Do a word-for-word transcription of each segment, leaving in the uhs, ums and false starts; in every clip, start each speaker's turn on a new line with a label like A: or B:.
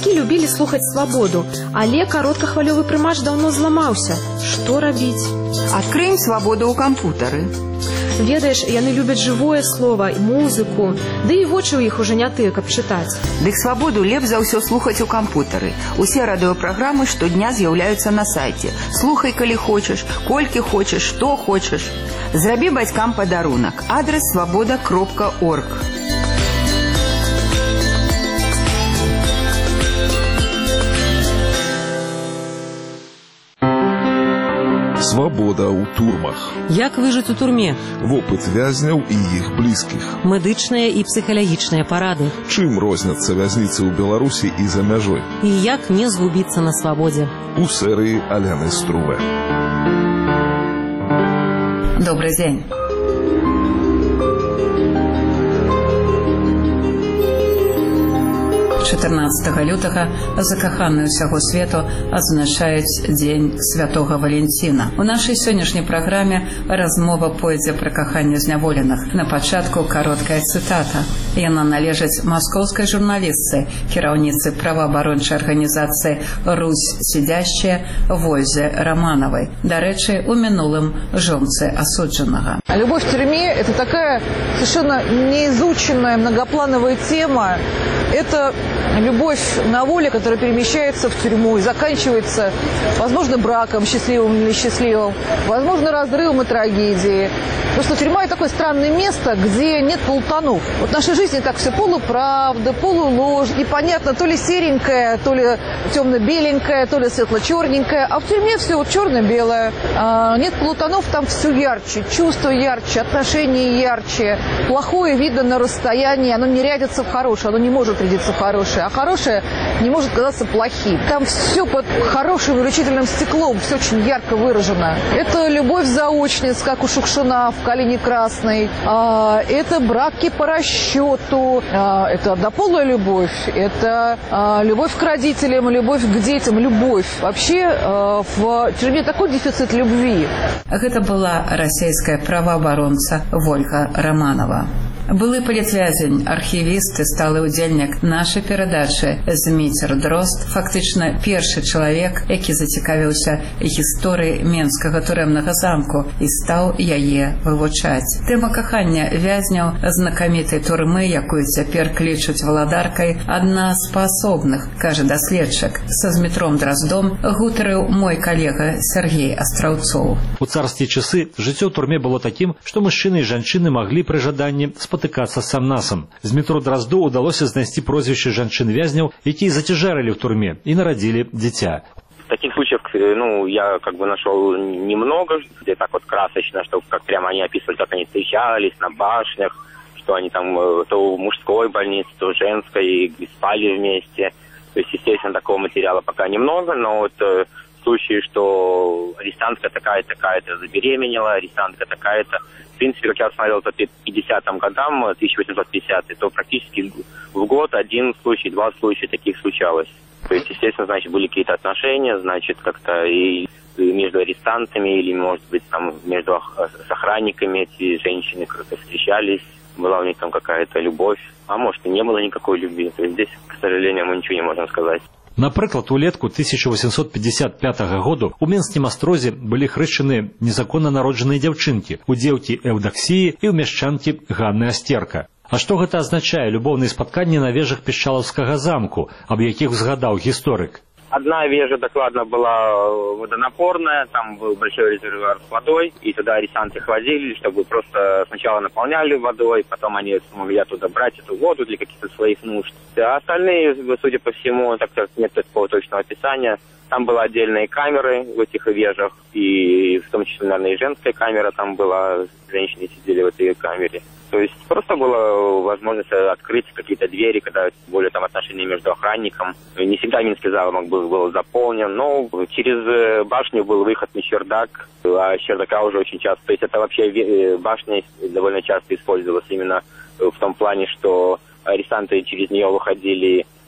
A: бацькі любілі слухаць свабоду, але кароткахвалёвы прымач даўно зламаўся. Што рабіць?
B: Адкрыем свабоду ў кампутары.
A: Ведаеш, яны любяць жывое слова, музыку, ды і вочы ў іх уже не тыя, каб чытаць.
B: Дык свабоду лепш за ўсё слухаць у кампутары. Усе радыёпраграмы штодня з'яўляюцца на сайце. Слухай, калі хочаш, колькі хочаш, што хочаш. Зрабі бацькам падарунак. Адрес свабода кропка орг.
C: Свабода ў турмах.
D: Як выжыць у турме?
C: Вопыт вязняў і іх блізкіх.
D: Медычныя і псіхалагічныя парады.
C: Чым розняцца вязніцы ў Беларусі і за мяжой?
D: І як не згубіцца на свабодзе?
C: У серыі Аляны Струве.
B: Добрый дзень. чатырнаццатага лютага закаханы ўсяго свету адзначаюць Дзень Святога Валентина. У нашай сённяшняй праграме размова пойдзе пра каханне зняволеных. На пачатку кароткая цытата. Яна належыць маскоўскай журналістцы, кіраўніцы праваабарончай арганізацыі «Русь сидящая» Вользе Романовой. Дарэчы, у мінулым жонцы асуджанага.
E: Любовь в тюрьме – это такая совершенно неизученная многоплановая тема. Это любовь на воле, которая перемещается в тюрьму и заканчивается, возможно, браком, счастливым или несчастливым, возможно, разрывом и трагедией. Потому что тюрьма – это такое странное место, где нет полутонов. Вот в нашей жизни так все полуправда, полуложь, непонятно, то ли серенькое, то ли темно-беленькое, то ли светло-черненькое, а в тюрьме все вот черно-белое. А, нет полутонов, там все ярче, чувства ярче, отношения ярче, плохое видно на расстоянии, оно не рядится в хорошее, оно не может рядиться в хорошее, а хорошее не может казаться плохим. Там все под хорошим увеличительным стеклом, все очень ярко выражено. Это любовь заочниц, как у Шукшина в «Калине красной», а, это браки по расчету, а, это однополая любовь, это а, любовь к родителям, любовь к детям, любовь. Вообще а, в тюрьме такой дефицит любви.
B: Это была российская правоабаронца Вольга Романова. Былы палітвязень, архівіст і сталы ўдзельнік нашай перадачы Зміцер Дрозд, фактычна першы чалавек, які зацікавіўся гісторыяй менскага турэмнага замку і стаў яе вывучаць. Тэма кахання вязняў знакамітай турмы, якую цяпер клічуць валадаркай, адна з паасобных, кажа даследчык. Са Змітром Дроздом гутарыў мой калега Сергей Астраўцоў.
F: У царскія часы жыццё ў турме было такім, што мужчыны і жанчыны маглі пры жаданні спатыкацца сам-насам. Змітру Дрозду удалося знайсці прозвішчы жанчын-вязняў, якія зацяжарылі ў турме і нарадзілі дзіця.
G: Таких случаев, ну, я как бы нашел немного, где так вот красочно, что как прямо они описывали, как они встречались на башнях, что они там то в мужской больнице, то в женской, и спали вместе. То есть, естественно, такого материала пока немного, но вот э, случаи, что арестантка такая-то, такая-то забеременела, арестантка такая-то. В принципе, как я смотрел по пятидесятым годам, тысяча восемьсот пятидесятым, то практически в год один случай, два случая таких случалось. То есть, естественно, значит, были какие-то отношения, значит, как-то и между арестантами, или, может быть, там, между с охранниками эти женщины как-то встречались, была у них там какая-то любовь, а может, и не было никакой любви. То есть, здесь, к сожалению, мы ничего не можем сказать.
F: Напрыклад, улетку тысяча восемьсот пятьдесят пятага году у Менскім астрозе былі хрышчаны незаконна народжаныя дзяўчынкі, у дзеўкі Эўдаксіі і ў мяшчанкі Ганны Астерка. А што гэта азначае любоўныя спатканні на вежах Пішчалаўскага замку, аб якіх узгадаў гісторык?
G: Одна вежа докладно была водонапорная, там был большой резервуар с водой, и туда арестанты ходили, чтобы просто сначала наполняли водой, потом они смогли оттуда брать эту воду для каких-то своих нужд. А остальные, судя по всему, так как нет такого точного описания, там были отдельные камеры в этих вежах, и в том числе, наверное, и женская камера там была, женщины сидели в этой камере. То есть просто была возможность открыть какие-то двери, когда более там отношения между охранником. Не всегда Минский замок был, был заполнен, но через башню был выход на чердак, а чердака уже очень часто. То есть это вообще башня довольно часто использовалась именно в том плане, что арестанты через нее выходили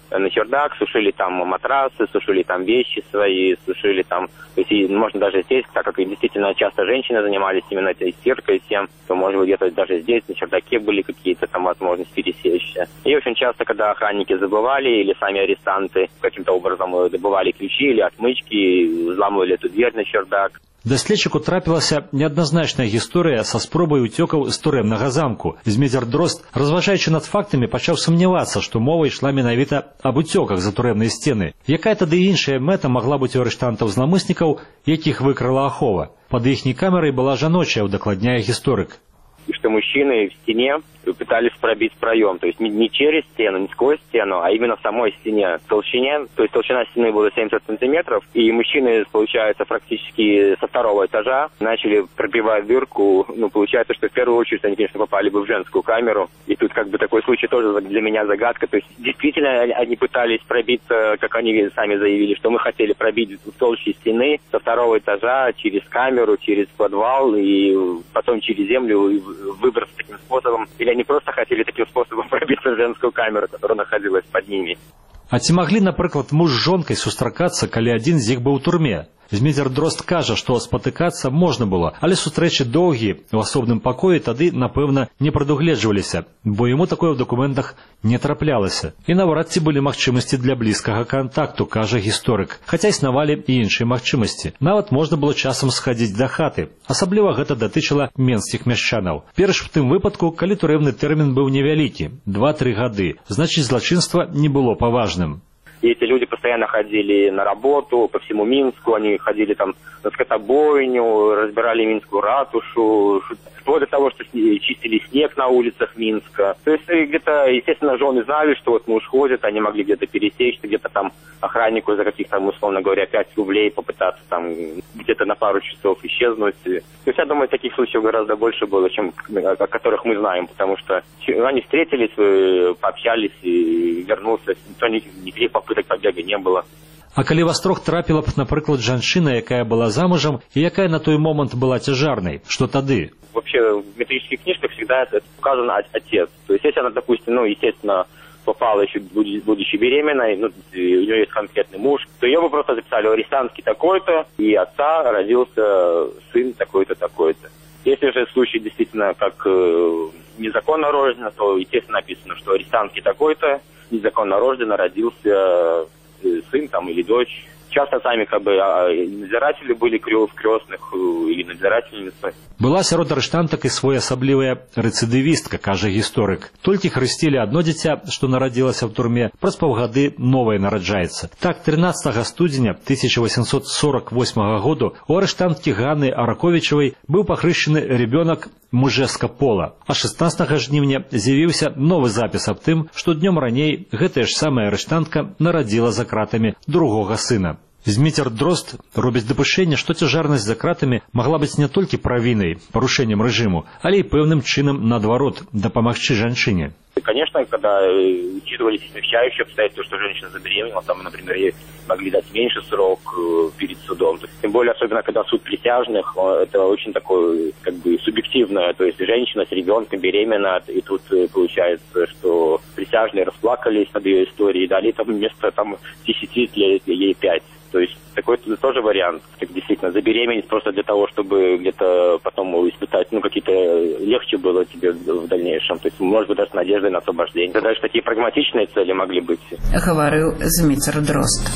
G: на чердак, сушили там матрасы, сушили там вещи свои, сушили там... То есть и можно даже здесь, так как действительно часто женщины занимались именно этой стиркой всем, то, может быть, где-то даже здесь на чердаке были какие-то там возможности пересечься. И очень часто, когда охранники забывали или сами арестанты каким-то образом добывали ключи или отмычки, взламывали эту дверь на чердак.
F: Даследчыку трапілася неадназначная гісторыя са спробай уцёкаў з турэмнага замку. Зміцер Дрозд, разважаючы над фактамі, пачаў сумнявацца, што мова ішла менавіта аб уцёках за турэмныя сцены. Якая тады іншая мэта магла быць у арыштантаў-зламыснікаў, якіх выкрала ахова? Пад іхняй камерай была жаночая, удакладняе гісторык.
G: И что мужчины в стене пытались пробить проем, то есть не, не через стену, не сквозь стену, а именно в самой стене, в толщине, то есть толщина стены была семьдесят сантиметров, и мужчины, получается, практически со второго этажа начали пробивать дырку, ну, получается, что в первую очередь они, конечно, попали бы в женскую камеру, и тут как бы такой случай тоже для меня загадка, то есть действительно они пытались пробиться, как они сами заявили, что мы хотели пробить в толще стены со второго этажа через камеру, через подвал, и потом через землю, и выбраться таким способом, или они просто хотели таким способом пробиться в женскую камеру, которая находилась под ними.
F: А ці маглі, напрыклад, муж з жонкай сустракацца, калі адзін з іх быў у турме? Зміцер Дрозд кажа, што спатыкацца можна было, але сустрэчы доўгія ў асобным пакоі тады, напэўна, не прадугледжваліся, бо яму такое ў дакументах не траплялася. І наврад ці былі магчымасці для блізкага кантакту, кажа гісторык. Хаця існавалі і іншыя магчымасці. Нават можна было часам схадзіць да хаты. Асабліва гэта датычыла менскіх мяшчанаў. Перш в тым выпадку, калі турэмны тэрмін быў невялікі – два-тры гады, значыць злачынства не было паважным.
G: И эти люди постоянно ходили на работу по всему Минску, они ходили там на скотобойню, разбирали Минскую ратушу, вплоть до того, что чистили снег на улицах Минска. То есть где-то, естественно, жены знали, что вот муж ходит, они могли где-то пересечься, где-то там охраннику за каких-то, условно говоря, пять рублей попытаться там где-то на пару часов исчезнуть. То есть я думаю, таких случаев гораздо больше было, чем о которых мы знаем, потому что они встретились, пообщались и вернулся, никаких попыток побега не было.
F: А калі вастрог трапіла б, напрыклад, жанчына, якая была замужам і якая на той момант была цяжарнай, что тады?
G: Вообще в метрических книжках всегда указан отец. То есть если она, допустим, ну, естественно, попала еще будучи беременной, ну, у нее есть конкретный муж, то ее бы просто записали арестантский такой-то, и отца родился сын такой-то, такой-то. Если же случай действительно как э, незаконно рождено, то, естественно, написано, что арестантский такой-то, незаконно рождено, родился э, сын там или дочь. Часто сами как бы надзиратели были в крестных или надзирательницы.
F: Была сярод арыштантак і своеасаблівая рэцыдывістка, кажа гісторык. Толькі хрысцілі адно дзіця, што нарадзілася ў турме, праз паўгады новае нараджаецца. Так, трынаццатага студзеня тысяча восемьсот сорок восьмага году у арыштанткі Ганны Араковічавай быў пахрышчаны ребёнак мужэска пола. А шаснаццатага жніўня з'явіўся новы запіс аб тым, што днём раней гэтая ж самая арыштантка нарадзіла за кратамі другога сына. Зміцер Дрозд робіць дапушчэнне, што цяжарнасць за кратамі магла быць не толькі правінай, парушэннем рэжыму, але і пэўным чынам, наадварот, дапамагчы жанчыне.
G: Конечно, когда учитывались смягчающие обстоятельства, что женщина забеременела, там, например, ей могли дать меньше срок перед судом. То есть, тем более, особенно, когда суд присяжных, это очень такое, как бы, субъективное. То есть, женщина с ребенком беременна, и тут получается, что присяжные расплакались над ее историей, дали там вместо там десяти лет ей пять. То есть такой тоже вариант, так действительно, забеременеть просто для того, чтобы где-то потом испытать, ну, какие-то легче было тебе в дальнейшем. То есть, может быть, даже с надеждой на освобождение. Это даже такие прагматичные цели могли быть.
B: Говорил Зміцер Дрозд.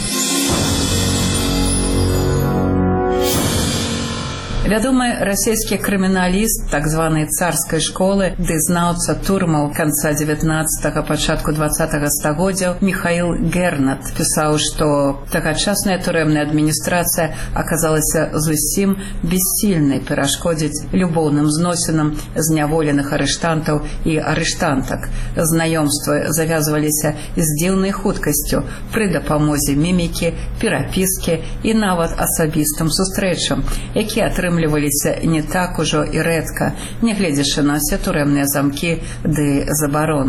B: Вядомы расійскі крыміналіст так званай царскай школы, дызнаўца турмаў канца дзевятнаццатага, пачатку двадцатага стагоддзяў Михаил Гернат пісаў, што тагачасная турэмная адміністрацыя аказалася зусім бессільнай перашкодзіць любоўным зносінам зняволеных арыштантаў і арыштантак. Знаёмствы завязваліся з дзіўнай хуткасцю пры дапамозе мімікі, перапіскі і нават асабістым сустрэчам, якія атрымліваліся не так ужо і рэдка, нягледзячы на ўсе турэмныя замкі ды забароны.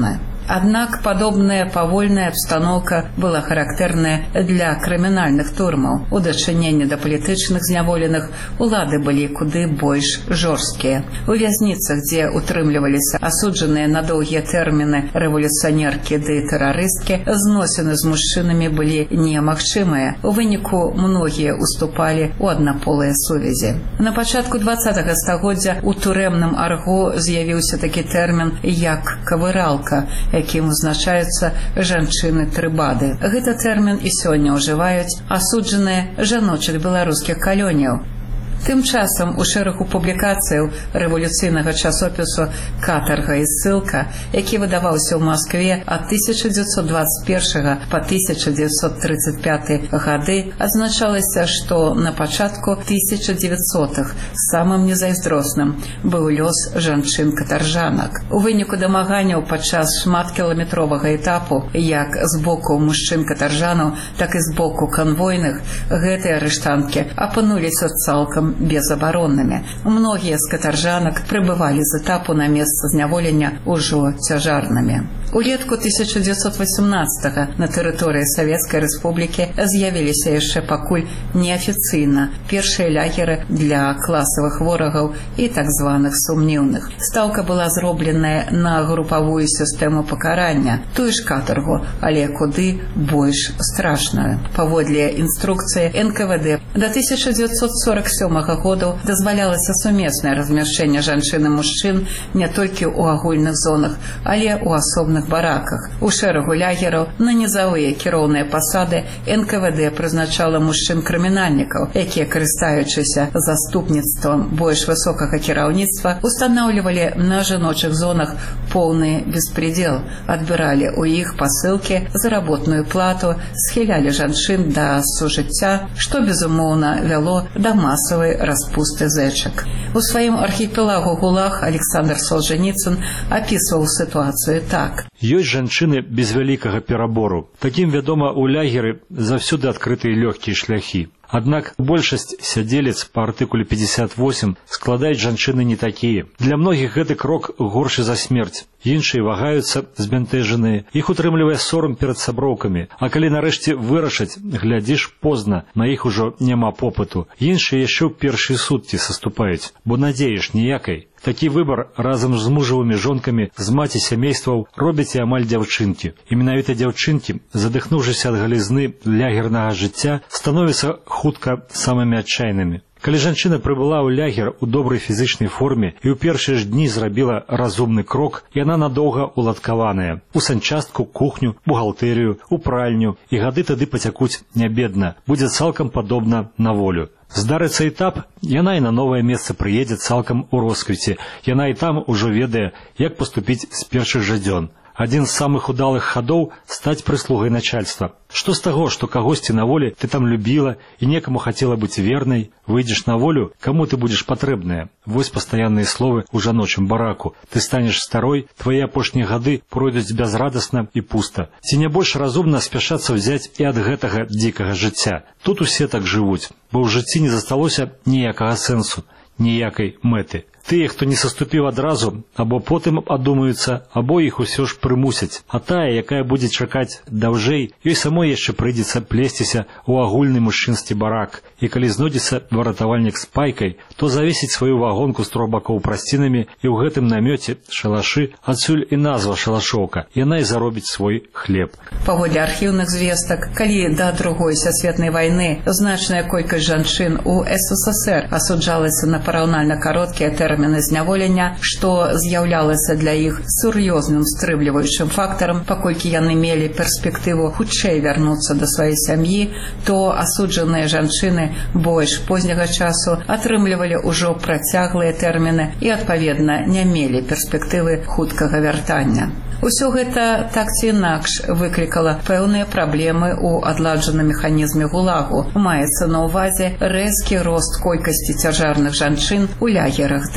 B: Аднак падобная павольная абстаноўка была характэрная для крымінальных турмаў. У дачыненні да палітычных зняволеных улады былі куды больш жорсткія. У вязніцах, дзе утрымліваліся асуджаныя на доўгія тэрміны рэвалюцыянеркі ды тэрарысткі, зносіны з мужчынамі былі немагчымыя. У выніку многія уступалі ў аднаполыя сувязі. На пачатку дваццатага стагоддзя у турэмным арго з'явіўся такі тэрмін як кавыралка, якім узначаюцца жанчыны-трыбады. Гэта тэрмін і сёння ўжываюць асуджаныя жаночых беларускіх калоніяў. Тым часам у шэрагу публікацыяў рэвалюцыйнага часопісу «Катарга і ссылка», які выдаваўся ў Маскве ад тысяча дзевяцьсот дваццаць першага па тысяча дзевяцьсот трыццаць пяты гады, адзначалася, што на пачатку тысяча дзевяцьсотых самым незайздросным быў лёс жанчын-катаржанак. У выніку дамаганняў падчас шматкіламетровага этапу, як з боку мужчын-катаржанаў, так і з боку канвойных, гэтыя арыштанткі апынуліся цалкам безабароннымі. Многія з катаржанак прыбывалі з этапу на месца зняволення ўжо цяжарнымі. Улетку тысяча дзевяцьсот васямнаццатага на тэрыторыі Савецкай Рэспублікі з'явіліся яшчэ пакуль неафіцыйна першыя лагеры для класавых ворагаў і так званых сумнеўных. Стаўка была зробленая на групавую сістэму пакарання, тую ж катаргу, але куды больш страшную. Паводле інструкцыі эн ка вэ дэ да тысяча дзевяцьсот сорок сёмага году дазвалялася сумеснае размяшчэнне жанчын і мужчын не толькі ў агульных зонах, але ў асобных бараках. У шэрагу лагераў на нізавыя кіроўныя пасады эн ка вэ дэ прызначала мужчын-крымінальнікаў, якія, карыстаючыся заступніцтвам больш высокага кіраўніцтва, устанаўлівалі на жаночых зонах поўны беспредел, адбіралі ў іх пасылкі, заработную плату, схілялі жанчын да сужыцця, што, безумоўна, вяло да масавай распусты зэчак. У сваім архіпелагу «Гулаг» Александр Солженіцын апісваў сітуацыю так.
F: Ёсць жанчыны без вялікага перабору. Такім, вядома, у лягеры заўсёды адкрытыя лёгкія шляхі. Аднак большасць сядзелец па артыкуле пятьдесят восемь складаюць жанчыны не такія. Для многіх гэты крок горшы за смерць. Іншыя вагаюцца, збянтэжаныя, іх утрымлівае сорам перад сяброўкамі. А калі нарэшце вырашаць, глядзіш, позна, на іх ужо няма попыту. Іншыя яшчэ ў першыя суткі саступаюць, бо надзееш ніякай. Такі выбар разам з мужавымі жонкамі з маці сямействаў робяць і амаль дзяўчынкі. І менавіта дзяўчынкі, задыхнуўшыся ад галізны лягернага жыцця, становяцца хутка самымі адчайнымі. Калі жанчына прыбыла ў лягер у добрай фізычнай форме і ў першыя ж дні зрабіла разумны крок, яна надоўга уладкаваная. У санчастку, кухню, бухгалтэрыю, у пральню, і гады тады пацякуць нябедна, будзе цалкам падобна на волю. Здарыцца этап, яна і на новае месца прыедзе цалкам у росквіце. Яна і там ужо ведае, як паступіць з першых жа дзён. Адзін з самых удалых хадоў – стаць прыслугай начальства. Што з таго, што кагосьці на волі ты там любіла і некаму хацела быць вернай, выйдзеш на волю, каму ты будзеш патрэбная. Вось пастаянныя словы ў жаночым бараку. Ты станеш старой, твае апошнія гады пройдуць бязрадасна і пуста. Ці не больш разумна спяшацца ўзяць і ад гэтага дзікага жыцця. Тут усе так жывуць, бо ў жыцці не засталося ніякага сэнсу, ніякай мэты. Тыя, хто не саступіў адразу, або потым адумаюцца, або іх усё ж прымусяць. А тая, якая будзе чакаць даўжэй, ёй самой яшчэ прыйдзецца плесціся ў агульны мужчынскі барак. І калі знойдзецца выратавальнік з пайкай, то завесіць сваю вагонку з трох бакоў прасцінамі, і ў гэтым намёце шалашы, адсюль і назва шалашоўка. Яна і заробіць свой хлеб.
B: Паводле архіўных звестак, калі да другой сусветнай вайны значная колькасць жанчын у эс эс эс эр асуджалася на параўнальна кароткія тэрміны зняволення, што з'яўлялася для іх сур'ёзным стрымліваючым фактарам, паколькі яны мелі перспектыву хутчэй вярнуцца да сваёй сям'і, то асуджаныя жанчыны больш позняга часу атрымлівалі ўжо працяглыя тэрміны і, адпаведна, не мелі перспектывы хуткага вяртання. Усё гэта так ці інакш выклікала пэўныя праблемы ў адладжаным механізме гулагу. Маецца на ўвазе рэзкі рост колькасці цяжарных жанчын у лягерах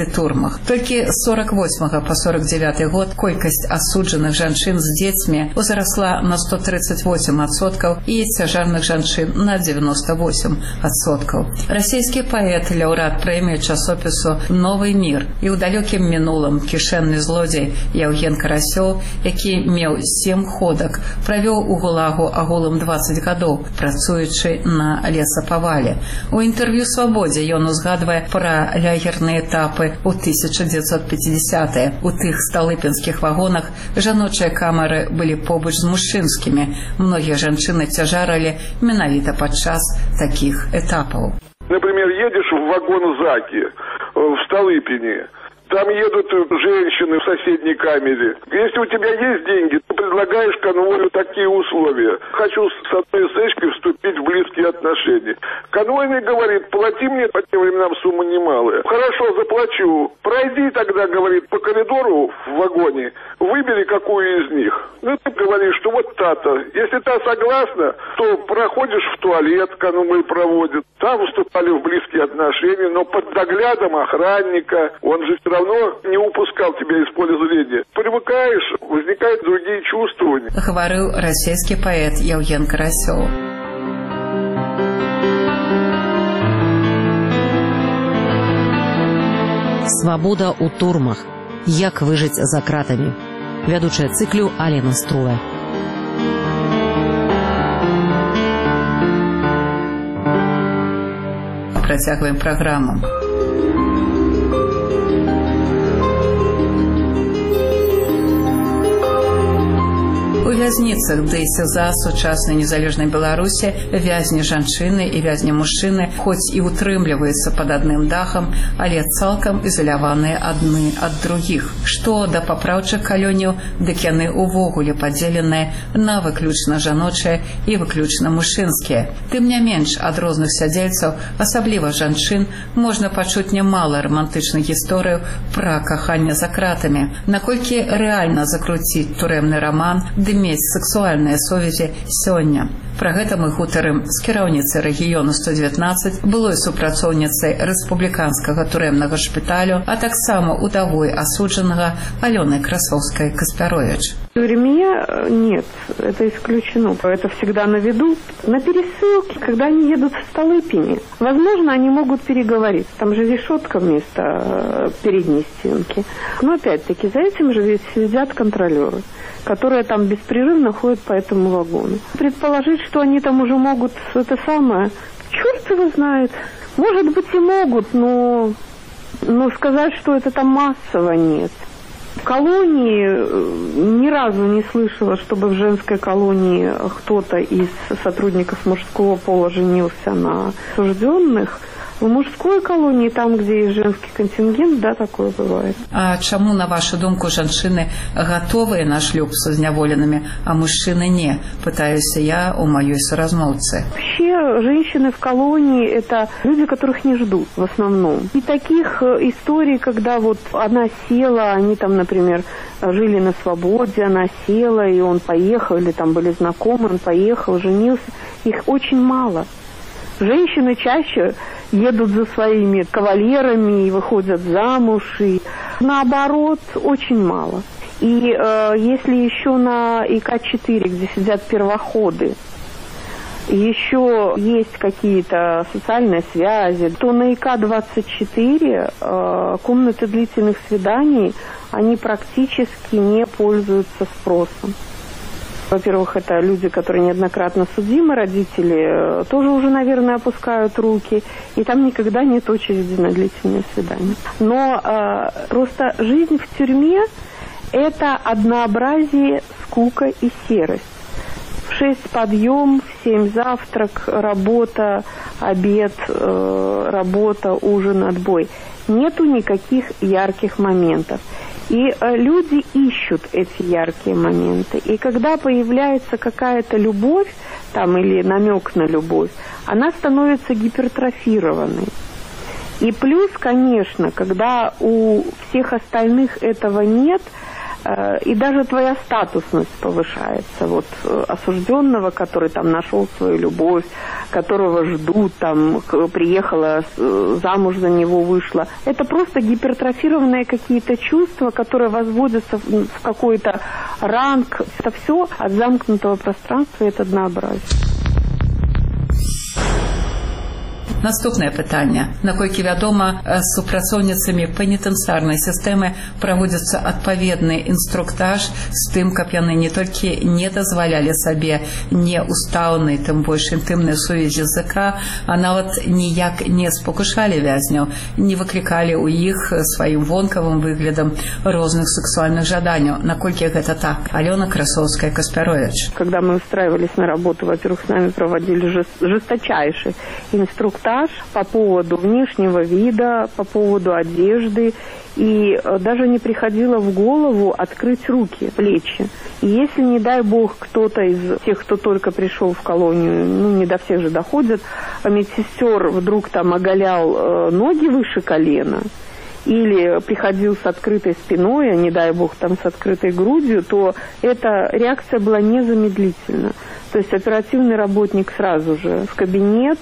B: ды турмах. Толькі з сорок восьмага па сорок девяты год колькасць асуджаных жанчын з дзецьмі узрасла на сто тридцать восемь адсоткаў і цяжарных жанчын на девяносто восемь адсоткаў. Расійскі паэт, лаўрэат прэміі часопісу «Новый мир» і ў далёкім мінулым кішэнны злодзей Яўген Карасёў, які меў сем ходак, правёў у гулагу агулам двадцать гадоў, працуючы на лесапавале. У інтэрв'ю «Свабодзе» ён узгадвае пра лагерныя этапы ў тысяча девятьсот пятидесятые. У тых сталыпінскіх вагонах жаночыя камеры былі побач з мужчынскімі. Многія жанчыны цяжарылі менавіта падчас такіх этапаў.
H: Например, едешь в вагон ЗАКи в Столыпине. Там едут женщины в соседней камере. Если у тебя есть деньги, ты предлагаешь конвою такие условия. Хочу с одной эсэшкой вступить в близкие отношения. Конвойный говорит, плати мне, по тем временам сумма немалая. Хорошо, заплачу. Пройди тогда, говорит, по коридору в вагоне, выбери какую из них. Ну, ты говоришь, что вот та-то. Если та согласна, то проходишь в туалет, конвой проводит. Там вступали в близкие отношения, но под доглядом охранника. Он же все равно не упускал тебя из поля зрения. Привыкаешь, возникают другие чувствования.
B: Говорил российский поэт Яўген Карасёў.
D: Свабода ў турмах. Як выжыць за кратамі. Вядучая цыклю Алена Струве.
B: Працягваем праграму. У вязніцах ды СІЗА сучаснай незалежнай Беларусі вязні жанчыны і вязні мужчыны хоць і утрымліваюцца пад адным дахам, але цалкам ізаляваныя адны ад другіх. Што да папраўчых калоніяў, дык яны ўвогуле падзеленыя на выключна жаночыя і выключна мужчынскія. Тым не менш, ад розных сядзельцаў, асабліва жанчын, можна пачуць нямала рамантычных гісторыяў пра каханне за кратамі. Наколькі рэальна закруціць турэмны раман ды мець сексуальныя сувязі сёння. Пра гэта мы гутарым з кіраўніцай рэгіёну сто девятнадцать, былой супрацоўніцай рэспубліканскага турэмнага шпіталю, а таксама удавой асуджанага Аленой Красовской-Каспярович.
I: В тюрьме нет, это исключено. Это всегда на виду. На пересылке, когда они едут в Столыпине, возможно, они могут переговорить. Там же решетка вместо передней стенки. Но опять-таки за этим же ведь следят контролеры, которые там беспрерывно ходят по этому вагону. Предположить, что они там уже могут это самое, черт его знает. Может быть и могут, но, но сказать, что это там массово, нет. В колонии ни разу не слышала, чтобы в женской колонии кто-то из сотрудников мужского пола женился на осужденных. В мужской колонии, там, где есть женский контингент, да, такое бывает.
B: А чему, на вашу думку, женщины готовы на шлюб со зняволенными, а мужчины не? Пытаюсь я у моей соразмолвцы.
I: Вообще, женщины в колонии – это люди, которых не ждут в основном. И таких историй, когда вот она села, они там, например, жили на свободе, она села, и он поехал, или там были знакомы, он поехал, женился, их очень мало. Женщины чаще едут за своими кавалерами и выходят замуж, и наоборот, очень мало. И э, если еще на И К четыре, где сидят первоходы, еще есть какие-то социальные связи, то на И К двадцать четыре э, комнаты длительных свиданий, они практически не пользуются спросом. Во-первых, это люди, которые неоднократно судимы, родители тоже уже, наверное, опускают руки, и там никогда нет очереди на длительные свидания. Но э, просто жизнь в тюрьме – это однообразие, скука и серость. В шесть подъем, в семь завтрак, работа, обед, э, работа, ужин, отбой. Нету никаких ярких моментов. И э, люди ищут эти яркие моменты. И когда появляется какая-то любовь, там, или намек на любовь, она становится гипертрофированной. И плюс, конечно, когда у всех остальных этого нет, И даже твоя статусность повышается. Вот осужденного, который там нашел свою любовь, которого ждут, там приехала замуж за него, вышла. Это просто гипертрофированные какие-то чувства, которые возводятся в какой-то ранг. Это все от замкнутого пространства, это однообразие.
B: Наступне питання. Наколькі вядома, з супрацоўніцамі пенітэнцыярнай сістэмы праводзіцца адпаведны інструктаж з тым, каб яны не толькі не дазвалялі сабе неустаўнай, тым больш інтымнай сувязі з ЗК, а нават ніяк не спакушалі вязняў, не выклікалі ў іх сваім вонкавым выглядам розных сексуальных жаданняў. Наколькі гэта так? Алена Красовская-Каспярович.
I: Когда мы устраивались на работу, во-первых, с нами проводили жесточайший инструктаж по поводу внешнего вида, по поводу одежды, и даже не приходило в голову открыть руки, плечи. И если, не дай бог, кто-то из тех, кто только пришел в колонию, ну, не до всех же доходит, медсестер вдруг там оголял ноги выше колена, или приходил с открытой спиной, а не дай бог там с открытой грудью, то эта реакция была незамедлительна. То есть оперативный работник сразу же в кабинет,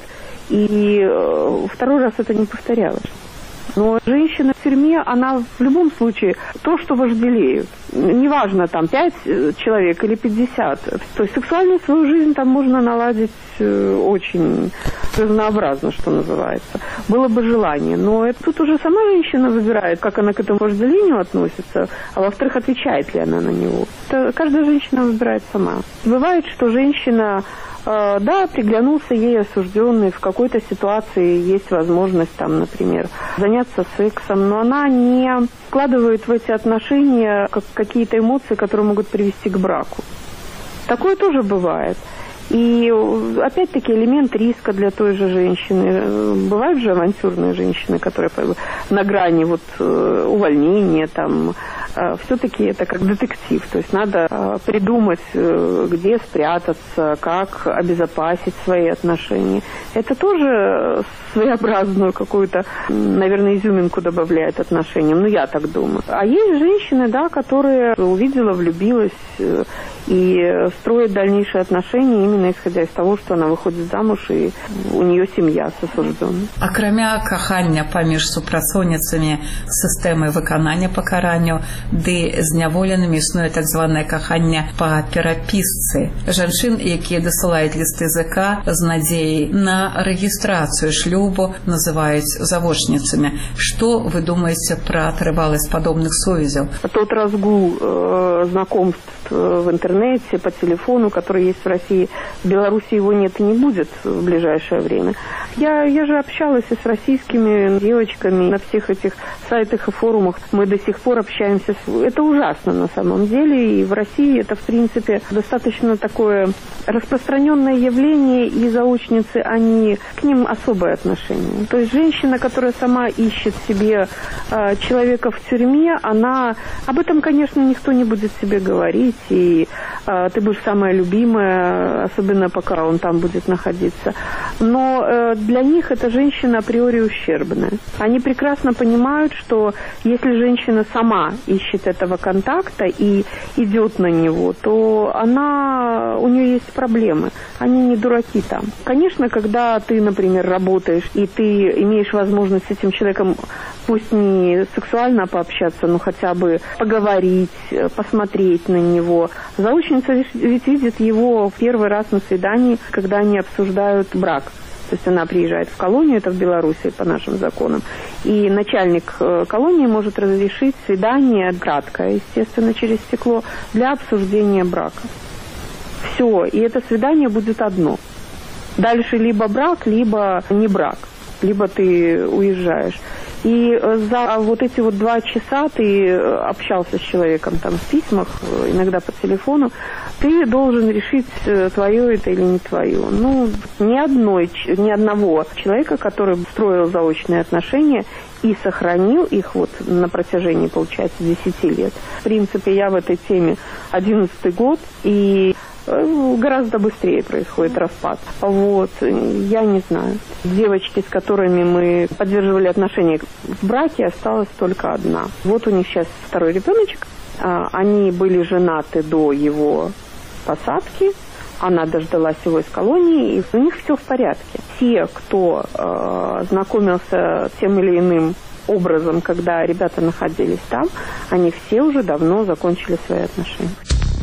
I: и второй раз это не повторялось. Но женщина в тюрьме, она в любом случае то, что вожделеют. Неважно, там, пять человек или пятьдесят. То есть сексуальную свою жизнь там можно наладить очень разнообразно, что называется. Было бы желание. Но это тут уже сама женщина выбирает, как она к этому вожделению относится, а во-вторых, отвечает ли она на него. Это каждая женщина выбирает сама. Бывает, что женщина... Да, приглянулся ей осужденный, в какой-то ситуации есть возможность, там, например, заняться сексом, но она не вкладывает в эти отношения какие-то эмоции, которые могут привести к браку. Такое тоже бывает. И опять-таки элемент риска для той же женщины. Бывают же авантюрные женщины, которые на грани вот увольнения, там, все-таки это как детектив. То есть надо придумать, где спрятаться, как обезопасить свои отношения. Это тоже своеобразную какую-то, наверное, изюминку добавляет отношениям. Ну, я так думаю. А есть женщины, да, которые увидела, влюбилась и строят дальнейшие отношения именно исходя из того, что она выходит замуж и у нее семья с осужденным.
B: Акрамя кахання паміж супрацоўніцамі сістэмы выканання пакаранню, ды зняволенымі існуе так званае кахання па перапісцы. Жанчын, якія дасылаюць лісты ЗК з надзеяй на рэгістрацыю шлюбу, называюць завочніцамі. Што вы думаеце пра трываласць падобных сувязяў?
I: Тот разгул э, знакомств в интернете, по телефону, который есть в России, в Беларуси его нет и не будет в ближайшее время. Я, я же общалась и с российскими девочками на всех этих сайтах и форумах. Мы до сих пор общаемся. Это ужасно на самом деле. И в России это, в принципе, достаточно такое распространенное явление, и заочницы, они к ним особое отношение. То есть женщина, которая сама ищет себе э, человека в тюрьме, она... Об этом, конечно, никто не будет себе говорить. И э, ты будешь самая любимая, особенно пока он там будет находиться. Но э, для них эта женщина априори ущербная. Они прекрасно понимают, что если женщина сама ищет этого контакта и идет на него, то она, у нее есть проблемы. Они не дураки там. Конечно, когда ты, например, работаешь, и ты имеешь возможность с этим человеком, пусть не сексуально пообщаться, но хотя бы поговорить, посмотреть на него. Заочница ведь видит его в первый раз на свидании, когда они обсуждают брак. То есть она приезжает в колонию, это в Беларуси по нашим законам, и начальник колонии может разрешить свидание, краткое, естественно, через стекло, для обсуждения брака. Все, и это свидание будет одно. Дальше либо брак, либо не брак, либо ты уезжаешь. И за вот эти вот два часа ты общался с человеком там в письмах, иногда по телефону, ты должен решить, твое это или не твое. Ну, ни одной, ни одного человека, который строил заочные отношения и сохранил их вот на протяжении, получается, десяти лет. В принципе, я в этой теме одиннадцатый год, и гораздо быстрее происходит распад. Вот, я не знаю. Девочки, с которыми мы поддерживали отношения в браке, осталась только одна. Вот у них сейчас второй ребеночек, Они были женаты до его посадки. Она дождалась его из колонии, и у них все в порядке. Те, кто э, знакомился тем или иным образом, когда ребята находились там, они все уже давно закончили свои отношения.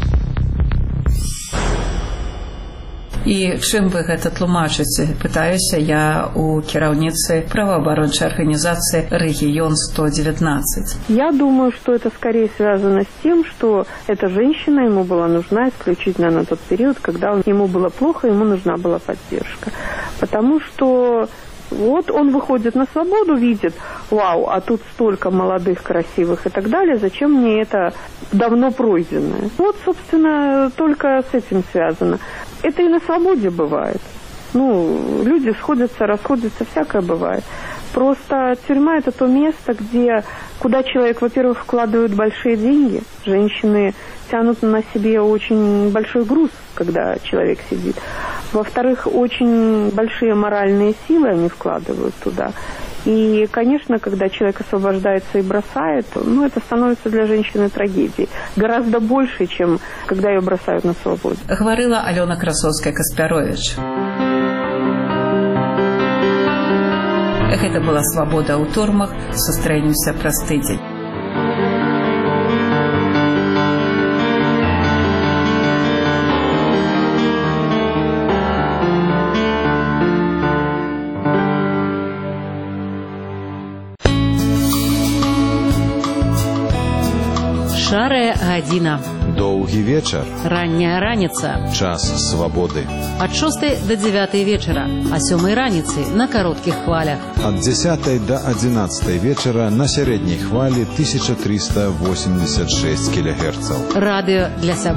B: І чым вы гэта тлумачыце? Пытаюся я у кіраўніцы праваабарончай арганізацыі «Рэгіён сто девятнадцать».
I: Я думаю, что это скорее связано с тем, что эта женщина ему была нужна исключительно на тот период, когда ему было плохо, ему нужна была поддержка. Потому что вот он выходит на свободу, видит, вау, а тут столько молодых, красивых и так далее, зачем мне это давно пройденное? Вот, собственно, только с этим связано. Это и на свободе бывает. Ну, люди сходятся, расходятся, всякое бывает. Просто тюрьма – это то место, где, куда человек, во-первых, вкладывает большие деньги. Женщины тянут на себе очень большой груз, когда человек сидит. Во-вторых, очень большие моральные силы они вкладывают туда. И, конечно, когда человек освобождается и бросает, ну, это становится для женщины трагедией. Гораздо больше, чем когда ее бросают на свободе.
B: Говорила Алена Красовская-Каспярович. Гэта была «Свабода ў турмах». Сустрэнемся праз тыдзень.
D: Шарая гадзіна.
J: Доўгі вечар.
D: Ранняя раніца.
J: Час свабоды.
D: Ад шостай да дзявятай вечара, а сёмай раніцы на кароткіх хвалях.
J: Ад дзесятай да адзінаццатай вечара на сярэдняй хвалі тысяча триста восемьдесят шесть кілогерцаў.
D: Радыё для сяброў.